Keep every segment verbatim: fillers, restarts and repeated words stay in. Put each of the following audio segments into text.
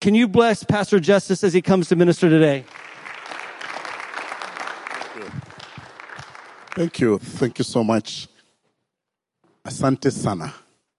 Can you bless Pastor Justice as he comes to minister today? Thank you. Thank you so much. Asante sana.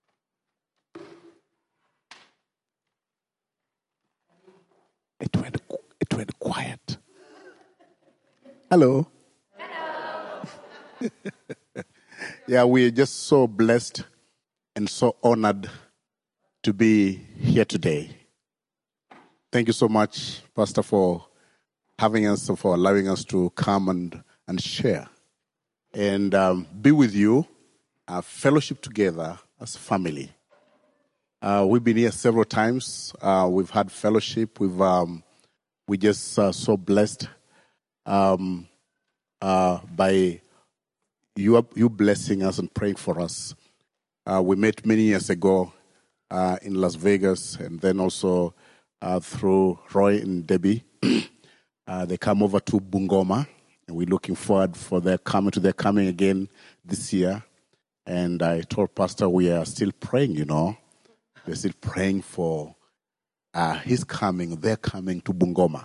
It went, it went quiet. Hello. Hello. Yeah, we're just so blessed and so honored to be here today. Thank you so much, Pastor, for having us, for allowing us to come and, and share and um, be with you, uh, fellowship together as family. Uh, we've been here several times. Uh, we've had fellowship. We've um, we just uh, so blessed um, uh, by you you blessing us and praying for us. Uh, we met many years ago uh, in Las Vegas, and then also uh, through Roy and Debbie. uh, they come over to Bungoma, and we're looking forward for their coming to their coming again this year. And I told Pastor we are still praying. You know, we're still praying for uh, his coming. They're coming to Bungoma.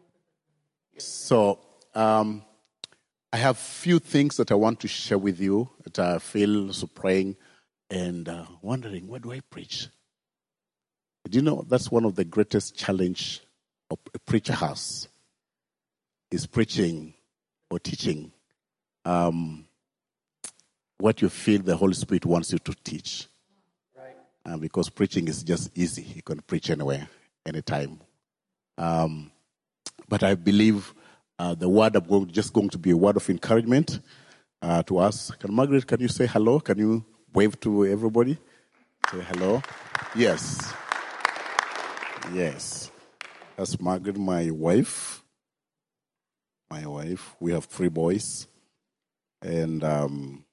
So um, I have few things that I want to share with you that I feel so praying. And uh, wondering, what do I preach? Do you know that's one of the greatest challenge a preacher has, is preaching or teaching um, what you feel the Holy Spirit wants you to teach. Right. Uh, because preaching is just easy. You can preach anywhere, anytime. Um, but I believe uh, the word I'm going, just going to be a word of encouragement uh, to us. Can Margaret, can you say hello? Can you wave to everybody? Say hello. Yes. Yes. That's Margaret, my wife. My wife. We have three boys. And um,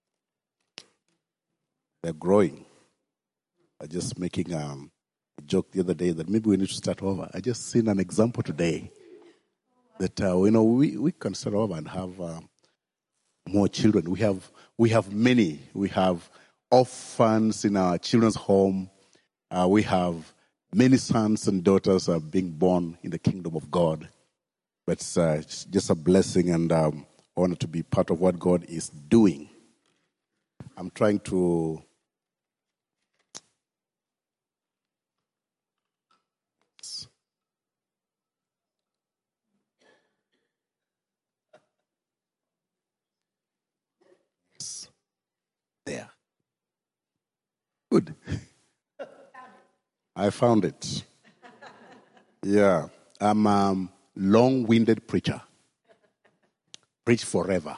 they're growing. I'm just making um, a joke the other day that maybe we need to start over. I just seen an example today that, uh, you know, we, we can start over and have uh, more children. We have we have many. We have orphans in our children's home. Uh, we have many sons and daughters are being born in the kingdom of God. But it's, uh, it's just a blessing and um, honor to be part of what God is doing. I'm trying to there. Good. I found it. Yeah. I'm a long-winded preacher. Preach forever.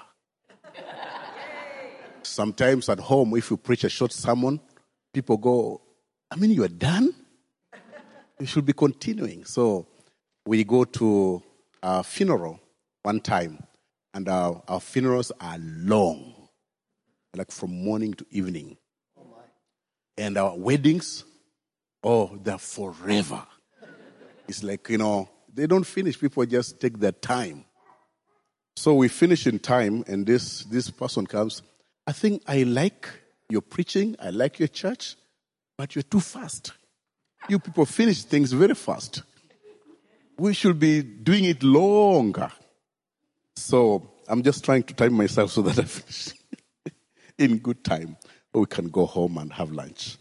Sometimes at home, if you preach a short sermon, people go, I mean, you are done? You should be continuing. So we go to a funeral one time, and our, our funerals are long, like from morning to evening. And our weddings, oh, they're forever. It's like, you know, they don't finish. People just take their time. So we finish in time, and this, this person comes, I think I like your preaching, I like your church, but you're too fast. You people finish things very fast. We should be doing it longer. So I'm just trying to time myself so that I finish in good time. We can go home and have lunch.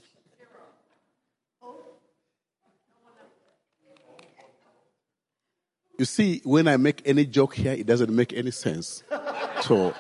You see, when I make any joke here, it doesn't make any sense. So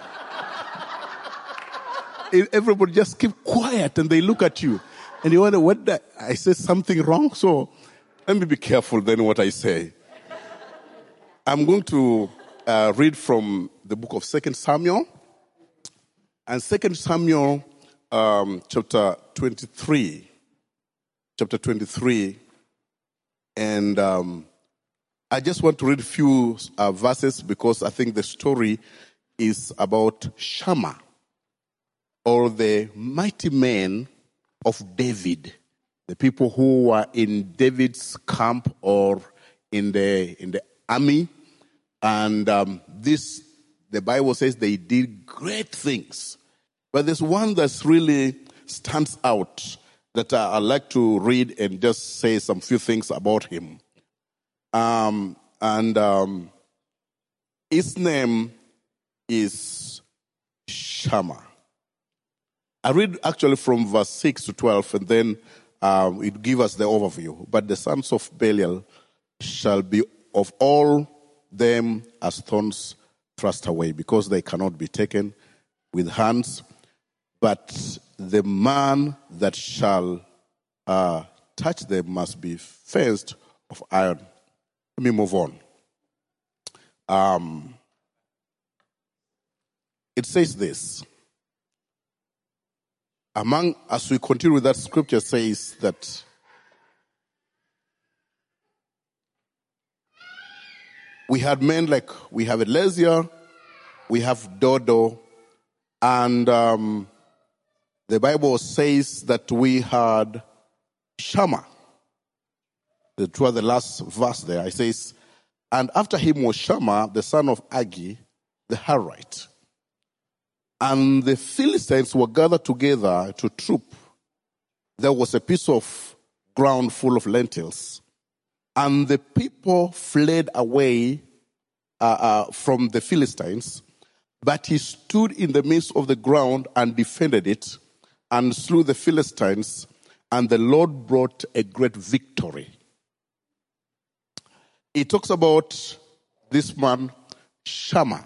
everybody just keep quiet and they look at you. And you wonder, what the, I said something wrong? So let me be careful then what I say. I'm going to uh, read from the book of Second Samuel. And Second Samuel um, chapter twenty-three. Chapter twenty-three. And um, I just want to read a few uh, verses because I think the story is about Shammah, or the mighty men of David, the people who were in David's camp or in the in the army. And um, this, the Bible says they did great things. But there's one that's really stands out that I, I like to read and just say some few things about him. Um, and um, his name is Shammah. I read actually from verse six to twelve, and then um, it gives us the overview. But the sons of Belial shall be of all them as thorns thrust away, because they cannot be taken with hands. But the man that shall uh, touch them must be fenced of iron. Let me move on. Um, it says this. Among, as we continue with that, scripture says that we had men like, we have Eleazar, we have Dodo, and um, the Bible says that we had Shammah. Toward the last verse there, it says, and after him was Shammah, the son of Agi, the Harite. And the Philistines were gathered together to troop. There was a piece of ground full of lentils. And the people fled away uh, uh, from the Philistines. But he stood in the midst of the ground and defended it and slew the Philistines. And the Lord brought a great victory. He talks about this man, Shammah.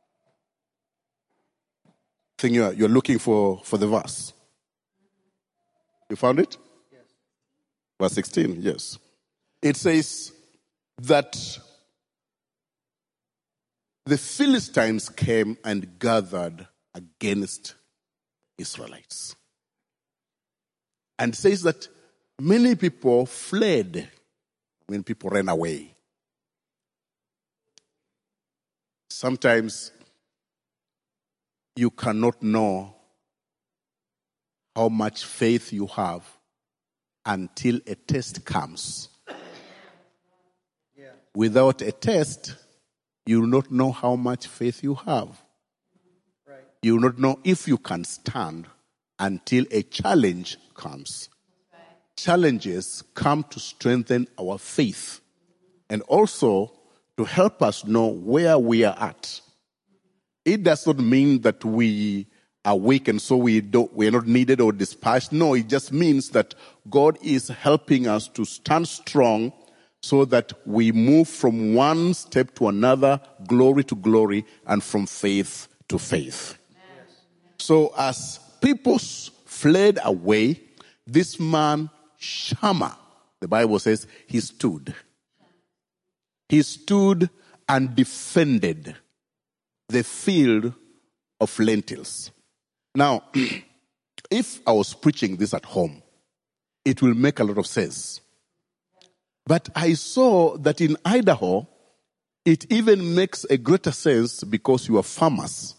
I think you're, you're looking for, for the verse. You found it? Yes. Verse sixteen, yes. It says that the Philistines came and gathered against Israelites. And it says that many people fled when people ran away. Sometimes you cannot know how much faith you have until a test comes. Yeah. Without a test, you will not know how much faith you have. Right. You will not know if you can stand until a challenge comes. Right. Challenges come to strengthen our faith and also to help us know where we are at. It does not mean that we are weak and so we don't, we are not needed or despised. No, it just means that God is helping us to stand strong so that we move from one step to another, glory to glory, and from faith to faith. Yes. So as people fled away, this man, Shammah, the Bible says, he stood. He stood and defended the field of lentils. Now, if I was preaching this at home, it will make a lot of sense. But I saw that in Idaho, it even makes a greater sense because you are farmers.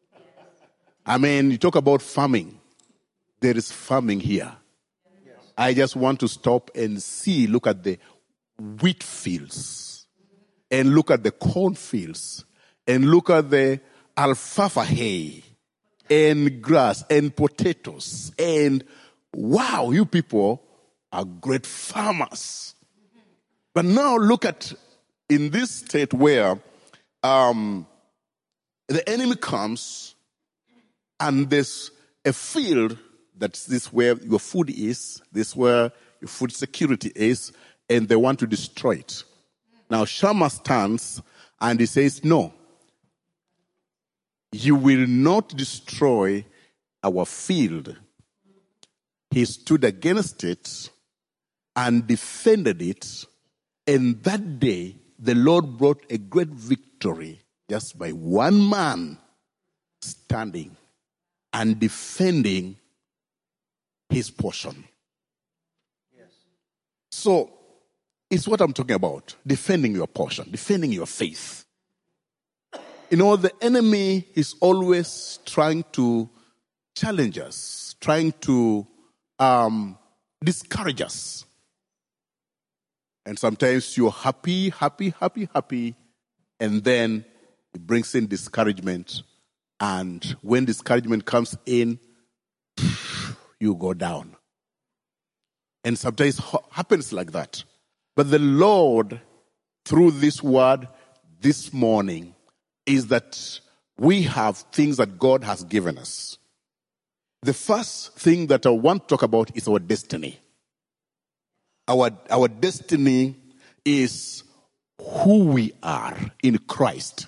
I mean, you talk about farming. There is farming here. I just want to stop and see, look at the wheat fields, and look at the corn fields, and look at the alfalfa hay, and grass, and potatoes. And wow, you people are great farmers. But now look at, in this state where um, the enemy comes and there's a field that's this where your food is, this where your food security is, and they want to destroy it. Now Shammah stands and he says, no, you will not destroy our field. He stood against it and defended it. And that day, the Lord brought a great victory just by one man standing and defending his portion. Yes. So, it's what I'm talking about. Defending your portion, defending your faith. You know, the enemy is always trying to challenge us, trying to um, discourage us. And sometimes you're happy, happy, happy, happy, and then it brings in discouragement. And when discouragement comes in, you go down. And sometimes it happens like that. But the Lord, through this word this morning, is that we have things that God has given us. The first thing that I want to talk about is our destiny. Our, our destiny is who we are in Christ.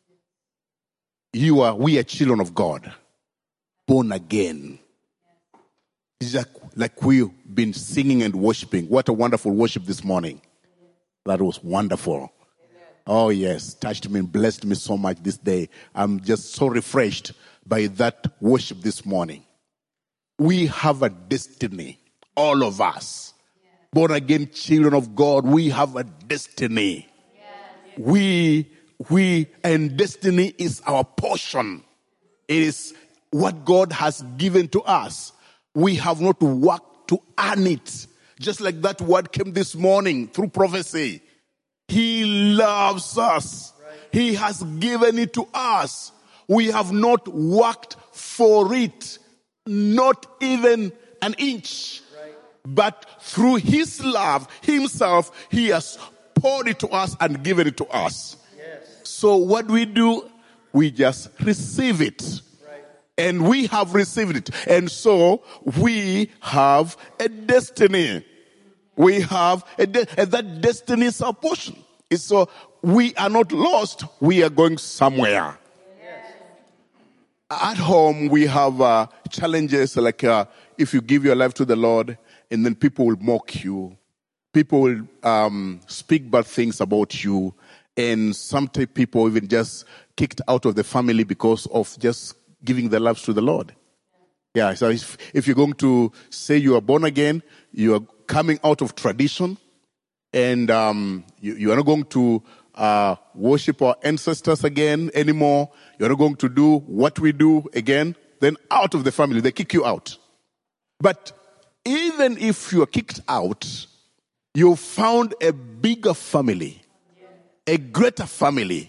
You are, we are children of God, born again. It's like, like we've been singing and worshiping. What a wonderful worship this morning. That was wonderful. Oh yes, touched me and blessed me so much this day. I'm just so refreshed by that worship this morning. We have a destiny, all of us. Born again children of God, we have a destiny. We, we, and destiny is our portion. It is what God has given to us. We have not worked to earn it. Just like that word came this morning through prophecy. He loves us. He has given it to us. We have not worked for it. Not even an inch. But through His love, Himself, He has poured it to us and given it to us. Yes. So what we do, we just receive it. Right. And we have received it. And so we have a destiny. We have a de- and that destiny is our portion. It's so we are not lost. We are going somewhere. Yes. At home, we have uh, challenges like uh, if you give your life to the Lord, and then people will mock you. People will um, speak bad things about you. And sometimes people even just kicked out of the family because of just giving their lives to the Lord. Yeah, so if, if you're going to say you are born again, you are coming out of tradition, and um, you, you are not going to uh, worship our ancestors again anymore. You're not going to do what we do again. Then out of the family, they kick you out. But even if you are kicked out, you found a bigger family, a greater family,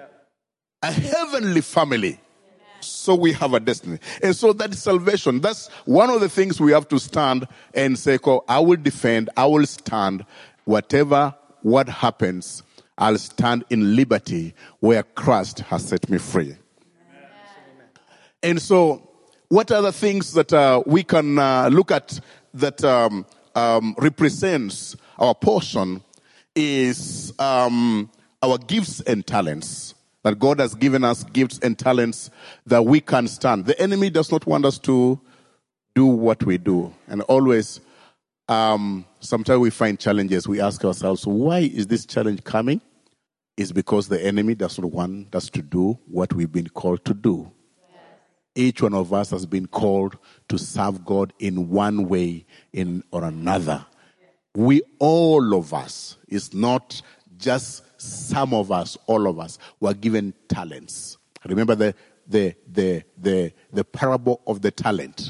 a heavenly family. So we have a destiny. And so that is salvation. That's one of the things we have to stand and say, oh, I will defend, I will stand. Whatever, what happens, I'll stand in liberty where Christ has set me free. Amen. And so what are the things that uh, we can uh, look at that um, um, represents our portion is um, our gifts and talents. That God has given us gifts and talents that we can stand. The enemy does not want us to do what we do. And always, um, sometimes we find challenges. We ask ourselves, why is this challenge coming? It's because the enemy does not want us to do what we've been called to do. Yes. Each one of us has been called to serve God in one way in or another. Yes. We, all of us, is not just some of us, all of us, were given talents. Remember the the the the the parable of the talent.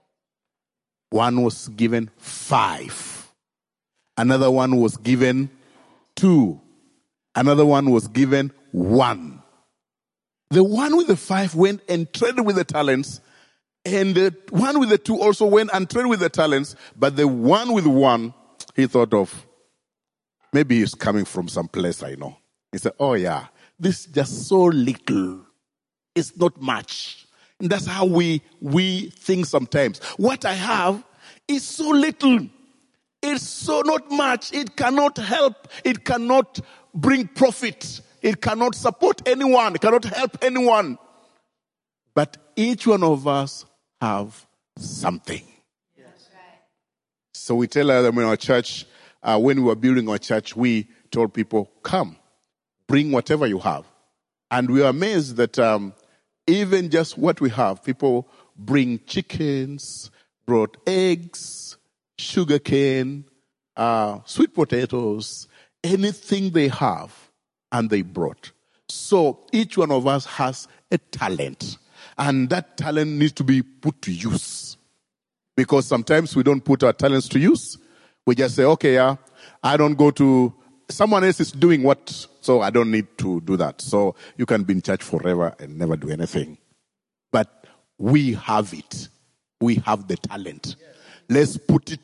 One was given five. Another one was given two. Another one was given one. The one with the five went and traded with the talents, and the one with the two also went and traded with the talents, but the one with one, he thought of, maybe he's coming from some place I know. He said, oh yeah, this is just so little. It's not much. And that's how we, we think sometimes. What I have is so little. It's so not much. It cannot help. It cannot bring profit. It cannot support anyone. It cannot help anyone. But each one of us have something. Yes. Right. So we tell them in our church, Uh, when we were building our church, we told people, come, bring whatever you have. And we were amazed that um, even just what we have, people bring chickens, brought eggs, sugarcane, uh, sweet potatoes, anything they have, and they brought. So each one of us has a talent. And that talent needs to be put to use. Because sometimes we don't put our talents to use. We just say, okay, yeah, I don't go to, someone else is doing what, so I don't need to do that. So you can be in church forever and never do anything. But we have it. We have the talent. Let's put it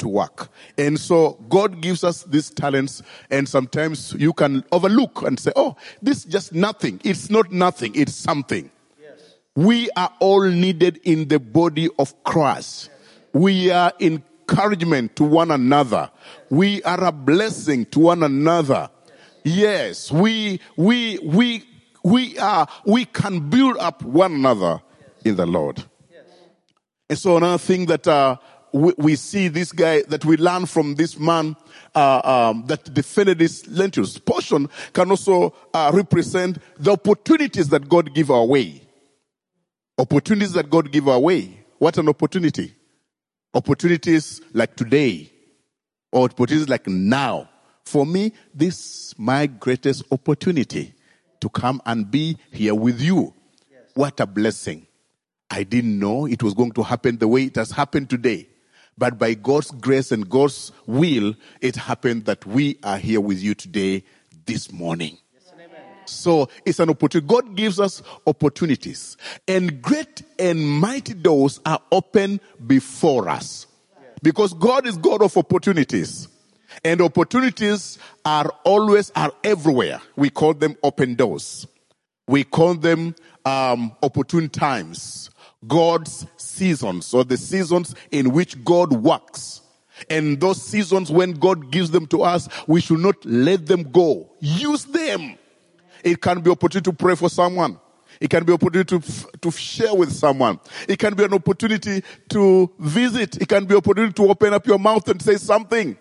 to work. And so God gives us these talents, and sometimes you can overlook and say, oh, this is just nothing. It's not nothing. It's something. Yes. We are all needed in the body of Christ. Yes. We are encouragement to one another. Yes. We are a blessing to one another. Yes, yes. we, we, we, we are, we can build up one another yes. in the Lord. Yes. And so another thing that, uh, We, we see this guy, that we learn from this man uh, um, that defended his lentils. Portion can also uh, represent the opportunities that God give our way. Opportunities that God give our way. What an opportunity. Opportunities like today. Or opportunities like now. For me, this is my greatest opportunity to come and be here with you. Yes. What a blessing. I didn't know it was going to happen the way it has happened today. But by God's grace and God's will, it happened that we are here with you today, this morning. Yes, so it's an opportunity. God gives us opportunities. And great and mighty doors are open before us. Because God is God of opportunities. And opportunities are always, are everywhere. We call them open doors. We call them um, opportune times. God's seasons, or the seasons in which God works. And those seasons when God gives them to us, we should not let them go. Use them. It can be an opportunity to pray for someone. It can be an opportunity to, to share with someone. It can be an opportunity to visit. It can be an opportunity to open up your mouth and say something.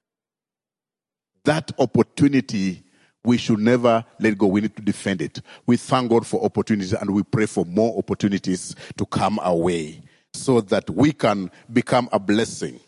That opportunity, we should never let go. We need to defend it. We thank God for opportunities, and we pray for more opportunities to come our way so that we can become a blessing.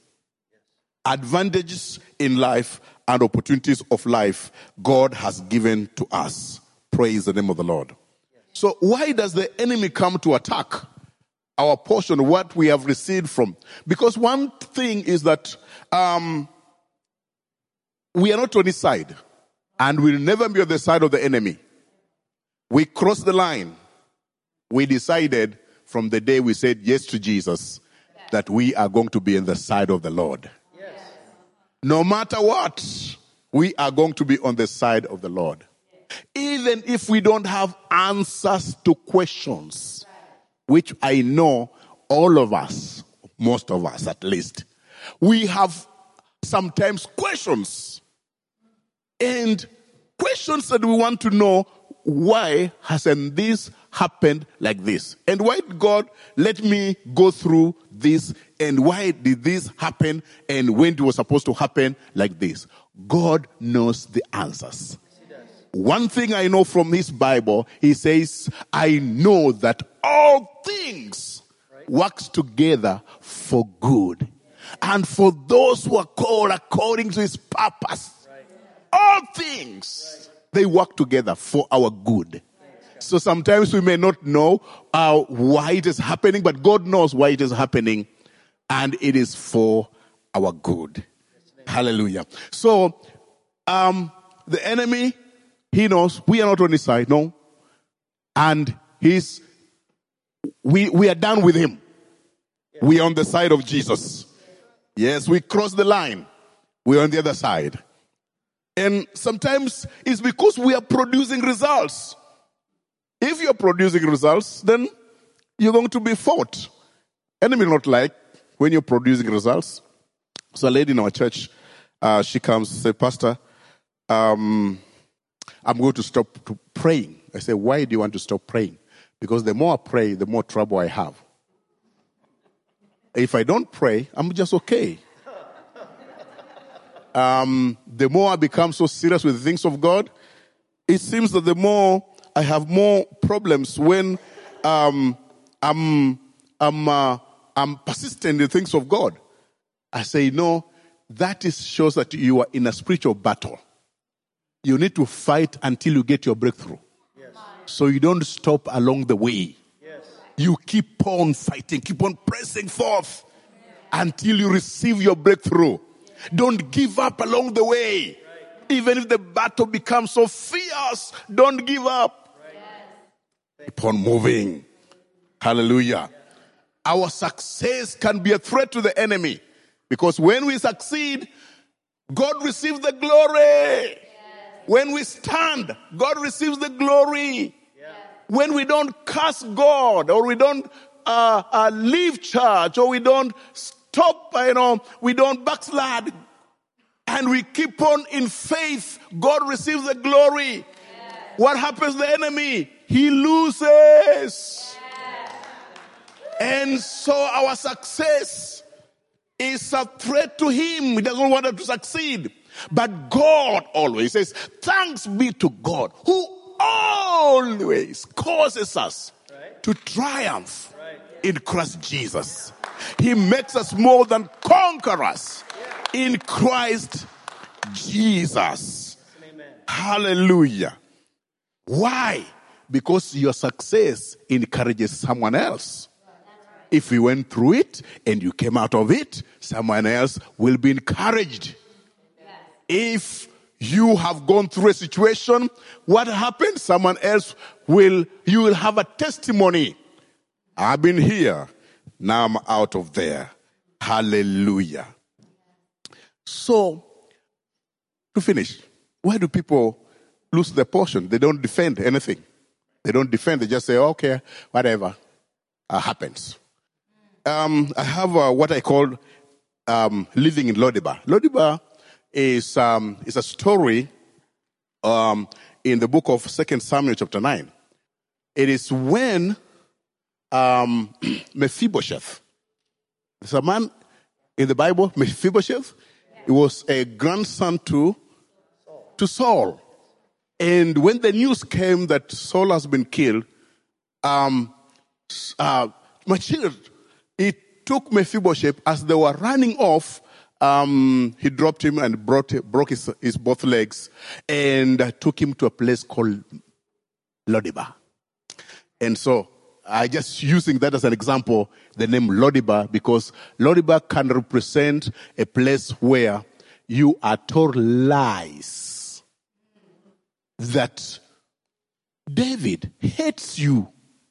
Advantages in life and opportunities of life God has given to us. Praise the name of the Lord. So why does the enemy come to attack our portion, what we have received from? Because one thing is that um, we are not on his side. And we'll never be on the side of the enemy. We crossed the line. We decided from the day we said yes to Jesus that we are going to be on the side of the Lord. Yes. No matter what, we are going to be on the side of the Lord. Even if we don't have answers to questions, which I know all of us, most of us at least, we have sometimes questions. And questions that we want to know, why hasn't this happened like this? And why did God let me go through this? And why did this happen? And when it was supposed to happen like this? God knows the answers. One thing I know from his Bible, he says, I know that all things works together for good. And for those who are called according to his purpose. All things, they work together for our good. So sometimes we may not know uh, why it is happening, but God knows why it is happening, and it is for our good. Hallelujah. So um, the enemy, he knows we are not on his side, no, and he's we we are done with him. We are on the side of Jesus. Yes, we crossed the line. We are on the other side. And sometimes it's because we are producing results. If you're producing results, then you're going to be fought. Enemy not like when you're producing results. So a lady in our church, uh, she comes and says, Pastor, um, I'm going to stop to praying. I say, why do you want to stop praying? Because the more I pray, the more trouble I have. If I don't pray, I'm just okay. Um, the more I become so serious with the things of God, it seems that the more I have more problems when um, I'm I'm uh, I'm persistent in the things of God. I say, no, that is shows that you are in a spiritual battle. You need to fight until you get your breakthrough. Yes. So you don't stop along the way. Yes. You keep on fighting, keep on pressing forth until you receive your breakthrough. Don't give up along the way. Right. Even if the battle becomes so fierce, don't give up. Right. Keep on moving. Hallelujah. Yeah. Our success can be a threat to the enemy. Because when we succeed, God receives the glory. Yes. When we stand, God receives the glory. Yes. When we don't curse God, or we don't uh, uh, leave church, or we don't stop, you know, we don't backslide, and we keep on in faith, God receives the glory. Yes. What happens to the enemy? He loses. Yes. And so our success is a threat to him. He doesn't want us to succeed. But God always says, thanks be to God, who always causes us right. to triumph right. in Christ Jesus. He makes us more than conquerors yeah. in Christ Jesus. Amen. Hallelujah. Why? Because your success encourages someone else. If you went through it and you came out of it, someone else will be encouraged. Yes. If you have gone through a situation, what happened? Someone else will, you will have a testimony. I've been here, now I'm out of there. Hallelujah. So, to finish, why do people lose their portion? They don't defend anything. They don't defend, they just say, okay, whatever uh, happens. Um, I have uh, what I call um, living in Lo-debar. Lo-debar is um, is a story um, in the book of Second Samuel chapter nine. It is when um, Mephibosheth, there's a man in the Bible, Mephibosheth, he was a grandson to, to Saul. And when the news came that Saul has been killed, um, uh, my children, it took Mephibosheth, as they were running off, um, he dropped him and brought, broke his, his both legs and uh, took him to a place called Lo-debar. And so, I just using that as an example, the name Lo-debar, because Lo-debar can represent a place where you are told lies that David hates you.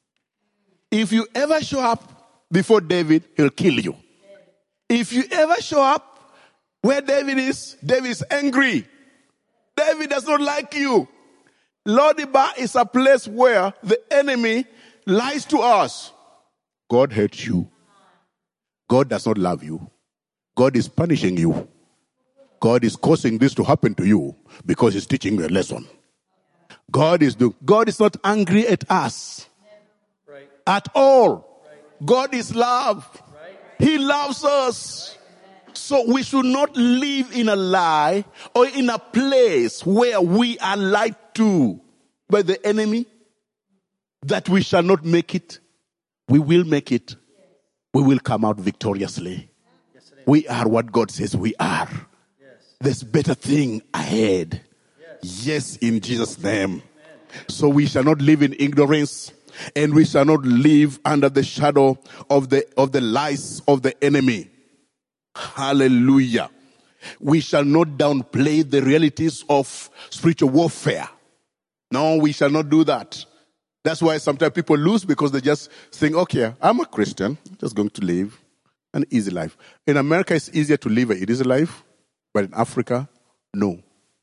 If you ever show up before David, he'll kill you. If you ever show up where David is, David is angry. David does not like you. Lo-debar is a place where the enemy lies to us. God hates you. God does not love you. God is punishing you. God is causing this to happen to you because he's teaching you a lesson. God is do- God is not angry at us right. at all. God is love. Right. He loves us. Right. So we should not live in a lie or in a place where we are lied to by the enemy that we shall not make it. We will make it. We will come out victoriously. Yes, we are what God says we are. Yes. There's better thing ahead. Yes, yes in Jesus' name. Amen. So we shall not live in ignorance. And we shall not live under the shadow of the of the lies of the enemy. Hallelujah. We shall not downplay the realities of spiritual warfare. No, we shall not do that. That's why sometimes people lose, because they just think, okay, I'm a Christian, I'm just going to live an easy life. In America, it's easier to live an easy life, but in Africa, no.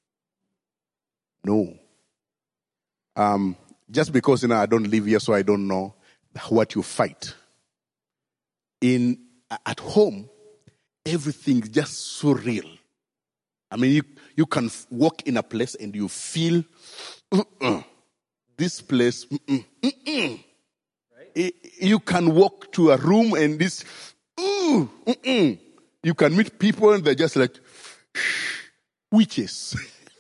No. Um... Just because, you know, I don't live here, so I don't know what you fight. In at home, everything is just so real. I mean, you, you can walk in a place and you feel, uh-uh, this place, mm-mm, mm-mm. Right? You can walk to a room and this, ooh, mm-mm. You can meet people and they're just like witches.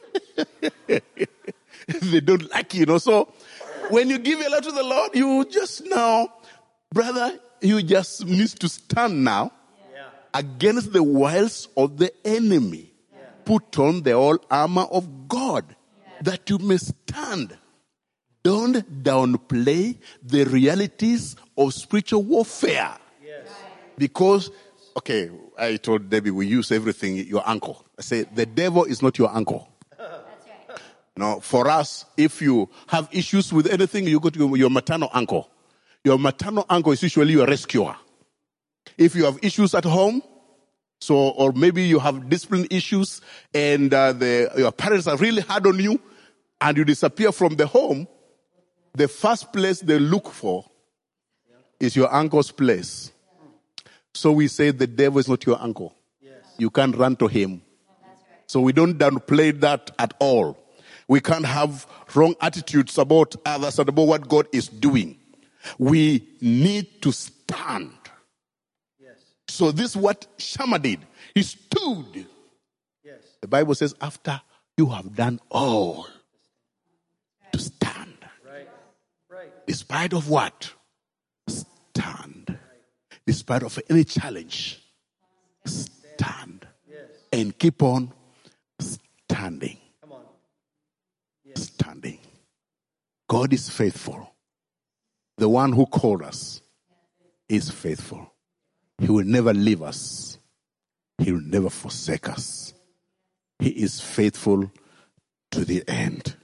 They don't like you, you know, so when you give your life to the Lord, you just now, brother, you just need to stand now yeah. against the wiles of the enemy. Yeah. Put on the whole armor of God yeah. that you may stand. Don't downplay the realities of spiritual warfare. Yes. Because, okay, I told Debbie, we use everything, your uncle. I say, the devil is not your uncle. No, for us, if you have issues with anything, you go to your maternal uncle. Your maternal uncle is usually your rescuer. If you have issues at home, So, or maybe you have discipline issues and uh, the, your parents are really hard on you and you disappear from the home. The first place they look for is your uncle's place. So we say the devil is not your uncle. You can't run to him. So we don't downplay that at all. We can't have wrong attitudes about others and about what God is doing. We need to stand. Yes. So this is what Shammah did. He stood. Yes. The Bible says after you have done all to stand. Right. Right. Despite of what? Stand. Right. Despite of any challenge. Stand. Yes. And keep on standing. Come on. Yes. Standing. God is faithful. The one who called us is faithful. He will never leave us. He will never forsake us. He is faithful to the end.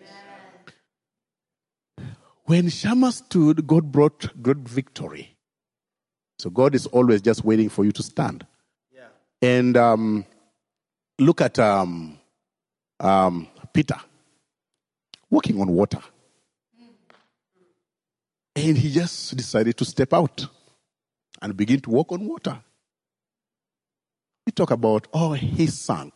When Shammah stood, God brought good victory. So God is always just waiting for you to stand. Yeah. And um, look at um, um, Peter walking on water. And he just decided to step out and begin to walk on water. We talk about, oh, he sank.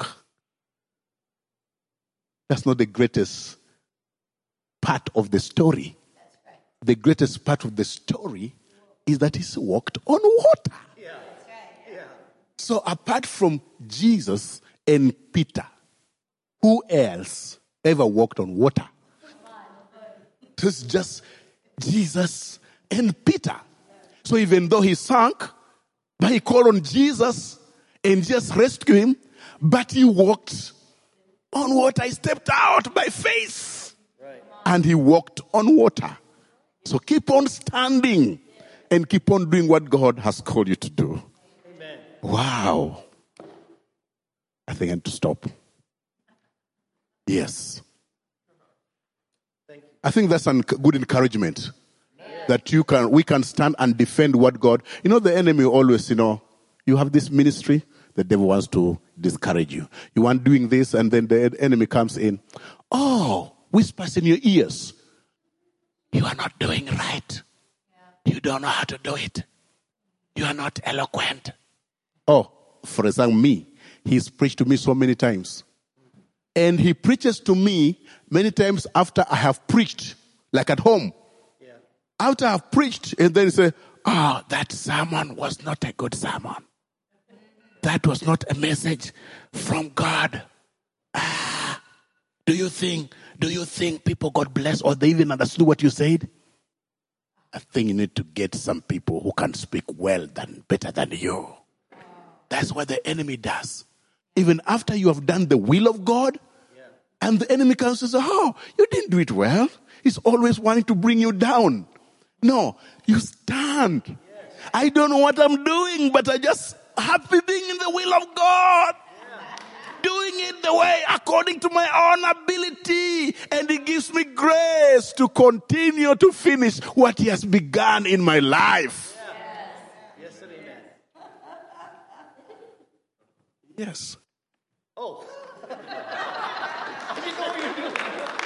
That's not the greatest part of the story. That's right. The greatest part of the story is that he walked on water. Yeah. That's right. Yeah. So apart from Jesus and Peter, who else ever walked on water? It's just Jesus and Peter. So even though he sank, but he called on Jesus and just rescued him, but he walked on water. He stepped out by faith. Right. And he walked on water. So keep on standing and keep on doing what God has called you to do. Amen. Wow. I think I need to stop. Yes. I think that's a good encouragement. Yeah. That you can, we can stand and defend what God, you know, the enemy always, you know, you have this ministry, the devil wants to discourage you. You want doing this and then the enemy comes in. Oh, whispers in your ears. You are not doing right. Yeah. You don't know how to do it. You are not eloquent. Oh, for example, me, he's preached to me so many times. And he preaches to me many times after I have preached, like at home. Yeah. After I've preached, and then he say, oh, that sermon was not a good sermon. That was not a message from God. Ah, do you think, do you think people got blessed or they even understood what you said? I think you need to get some people who can speak well than better than you. That's what the enemy does. Even after you have done the will of God, yeah. And the enemy comes and says, oh, you didn't do it well. He's always wanting to bring you down. No, you stand. Yes. I don't know what I'm doing, but I just happy being in the will of God. Yeah. Doing it the way according to my own ability. And He gives me grace to continue to finish what He has begun in my life. Yeah. Yes, sir, amen. Yes. Oh. I didn't know what you were doing.